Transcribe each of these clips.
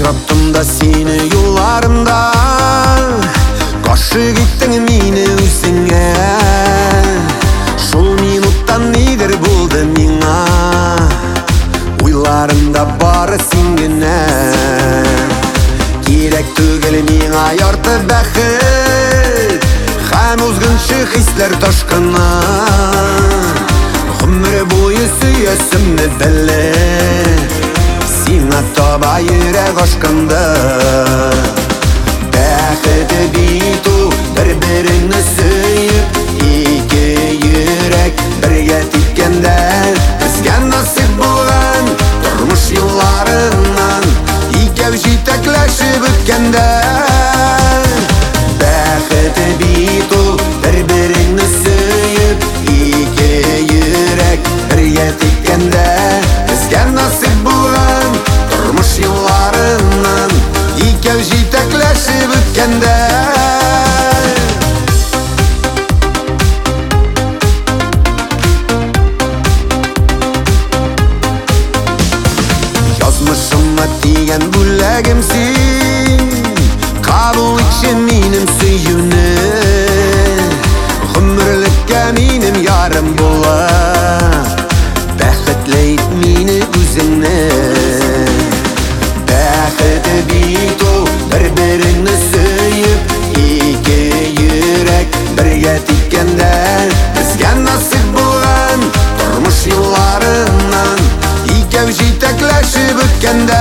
Очраптым да сені юлларымда, Қошы кеттің мені өзіңе. Шул минуттан нидер болды миңа, Ойларымда бары сен генә. Керек түгел миңа ярты бәхет, Һәм узгынчы хисләр ташкыны. Гомер буе сөясемне белеп, Сиңа таба йөрәк ашкынды. Бәхете бит ул бер-береңне сөеп, Ике йөрәк бергә типкәндә. Безгә насыйп булган тормыш юлларыннан икәү җитәкләшеп үткәндә. Бәхете бит ул бер-береңне сөеп, Ике йөрәк бергә типкәндә. Безгә насыйп булган тормыш юлларыннан икәү җитәкләшеп үткәндә. Язмышыма тигән бүләгем син, Кабул итче минем сөюне. Гомерлеккә минем ярым була, Бәхетле ит мине үзеңне. Бәхете бит ул бер-береңне сөеп, Ике йөрәк бергә типкәндә. Безгә насыйп булган тормыш юлларыннан икәү җитәкләшеп үткәндә.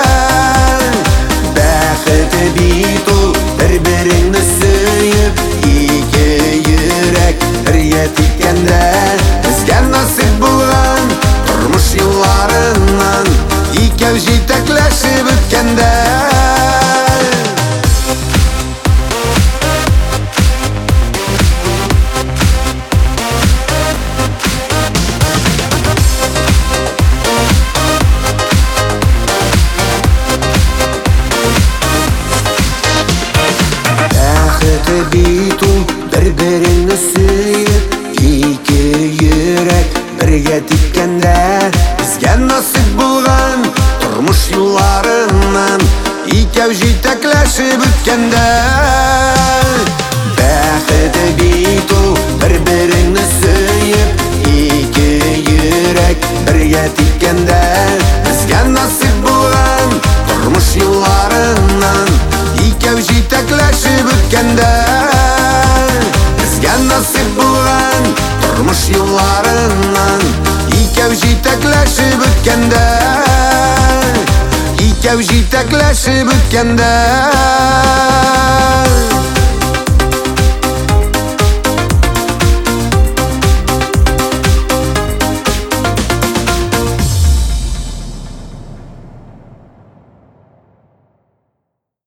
Бәхете бит ул бер-береңне сөеп, Ике йөрәк бергә типкәндә. Безгә насыйп булган тормыш юлларыннан икәү җитәкләшеп үткәндә. Бәхете бит ул бер-береңне сөеп, Ике йөрәк бергә типкәндә. Безгә насыйп булган тормыш юлларыннан икәү җитәкләшеп үткәндә. Бәхете бит ул бер-береңне сөеп, Ике йөрәк бергә типкәндә. Безгә насыйп булган тормыш юлларыннан икәү җитәкләшеп үткәндә. Безгә насыйп булган тормыш юлларыннан икәү җитәкләшеп үткәндә. Икәү җитәкләшеп үткәндә.